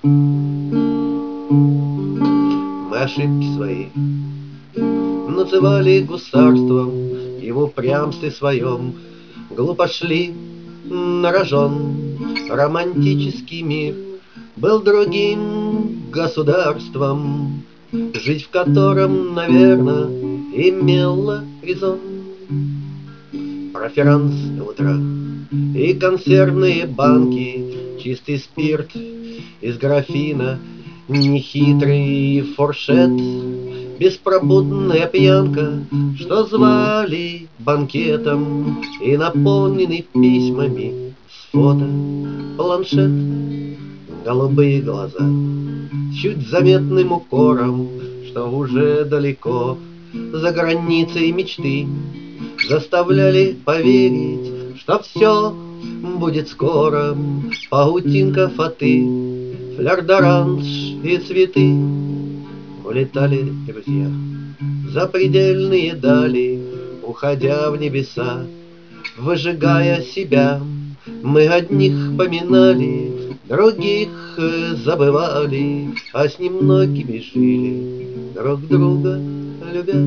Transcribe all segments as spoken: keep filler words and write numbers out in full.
Мы ошибки свои называли гусарством, и в упрямстве своем глупо шли на рожон. Романтический мир был другим государством, жить в котором, наверно, имело резон. Проферанс до утра и консервные банки, чистый спирт из графина, нехитрый фуршет, беспробудная пьянка, что звали банкетом, и наполненный письмами с фото планшет. Голубые глаза с чуть заметным укором, что уже далеко за границей мечты, заставляли поверить, что все будет скоро. Паутинка фаты, флёр-д'оранж и цветы. Улетали друзья за предельные дали, уходя в небеса, выжигая себя. Мы одних поминали, других забывали, а с немногими жили, друг друга любя.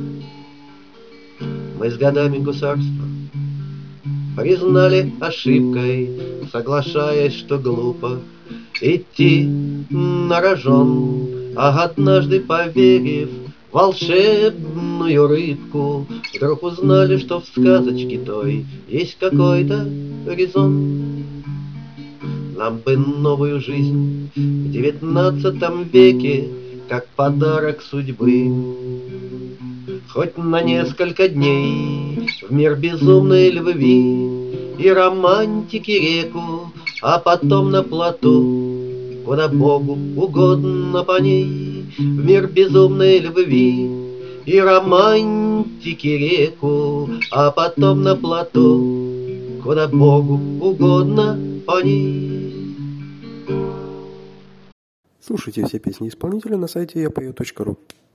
Мы с годами гусарства признали ошибкой, соглашаясь, что глупо идти на рожон. А однажды, поверив в волшебную рыбку, вдруг узнали, что в сказочке той есть какой-то резон. Нам бы новую жизнь в девятнадцатом веке, как подарок судьбы, хоть на несколько дней в мир безумной любви и романтики реку, а потом на плоту, куда Богу угодно по ней, в мир безумной любви и романтики реку, а потом на плоту, куда Богу угодно по ней. Слушайте все песни исполнителя на сайте я пою точка ру.